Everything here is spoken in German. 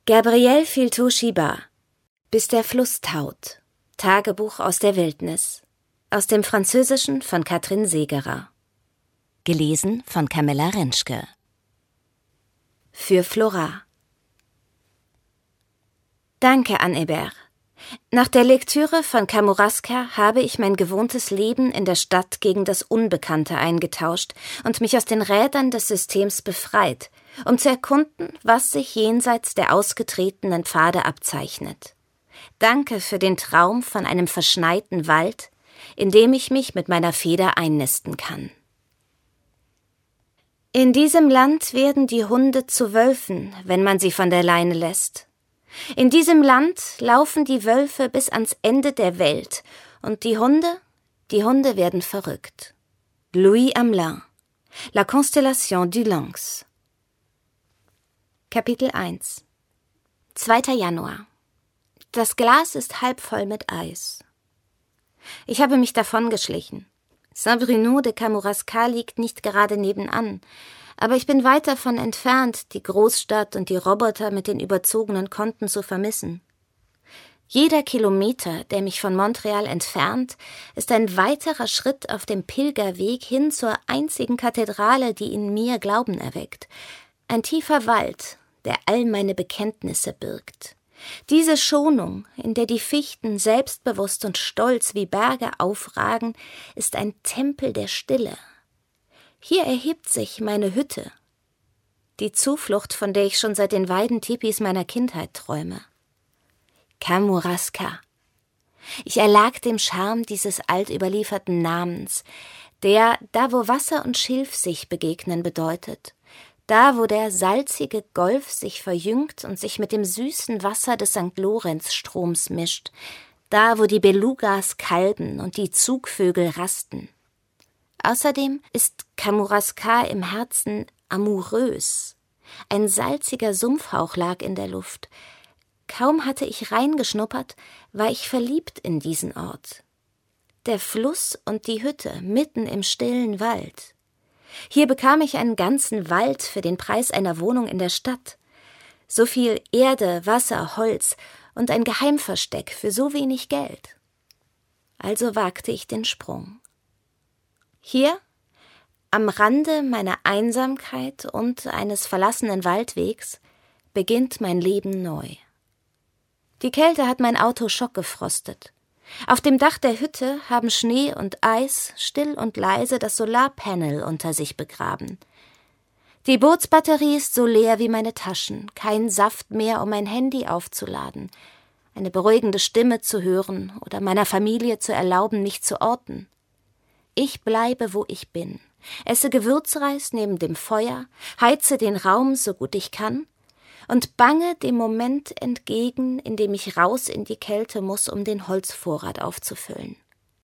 Gabrielle Filtou-Chiba. Bis der Fluss taut. Tagebuch aus der Wildnis. Aus dem Französischen von Katrin Segerer. Gelesen von Camilla Rentschke. Für Flora. Danke, Anne-Hébert. Nach der Lektüre von Kamouraska habe ich mein gewohntes Leben in der Stadt gegen das Unbekannte eingetauscht und mich aus den Rädern des Systems befreit, um zu erkunden, was sich jenseits der ausgetretenen Pfade abzeichnet. Danke für den Traum von einem verschneiten Wald, in dem ich mich mit meiner Feder einnisten kann. In diesem Land werden die Hunde zu Wölfen, wenn man sie von der Leine lässt. In diesem Land laufen die Wölfe bis ans Ende der Welt und die Hunde werden verrückt. Louis Amelin, La Constellation du Lynx. Kapitel 1. 2. Januar. Das Glas ist halb voll mit Eis. Ich habe mich davongeschlichen. Saint-Bruno de Kamouraska liegt nicht gerade nebenan, aber ich bin weit davon entfernt, die Großstadt und die Roboter mit den überzogenen Konten zu vermissen. Jeder Kilometer, der mich von Montreal entfernt, ist ein weiterer Schritt auf dem Pilgerweg hin zur einzigen Kathedrale, die in mir Glauben erweckt. Ein tiefer Wald, der all meine Bekenntnisse birgt. Diese Schonung, in der die Fichten selbstbewusst und stolz wie Berge aufragen, ist ein Tempel der Stille. Hier erhebt sich meine Hütte, die Zuflucht, von der ich schon seit den Weidentipis meiner Kindheit träume. Kamouraska. Ich erlag dem Charme dieses altüberlieferten Namens, der, da wo Wasser und Schilf sich begegnen, bedeutet. Da, wo der salzige Golf sich verjüngt und sich mit dem süßen Wasser des St. Lorenz-Stroms mischt. Da, wo die Belugas kalben und die Zugvögel rasten. Außerdem ist Kamouraska im Herzen amourös. Ein salziger Sumpfhauch lag in der Luft. Kaum hatte ich reingeschnuppert, war ich verliebt in diesen Ort. Der Fluss und die Hütte mitten im stillen Wald. Hier bekam ich einen ganzen Wald für den Preis einer Wohnung in der Stadt. So viel Erde, Wasser, Holz und ein Geheimversteck für so wenig Geld. Also wagte ich den Sprung. Hier, am Rande meiner Einsamkeit und eines verlassenen Waldwegs, beginnt mein Leben neu. Die Kälte hat mein Auto schockgefrostet. Auf dem Dach der Hütte haben Schnee und Eis still und leise das Solarpanel unter sich begraben. Die Bootsbatterie ist so leer wie meine Taschen, kein Saft mehr, um mein Handy aufzuladen, eine beruhigende Stimme zu hören oder meiner Familie zu erlauben, mich zu orten. Ich bleibe, wo ich bin, esse Gewürzreis neben dem Feuer, heize den Raum so gut ich kann und bange dem Moment entgegen, in dem ich raus in die Kälte muss, um den Holzvorrat aufzufüllen.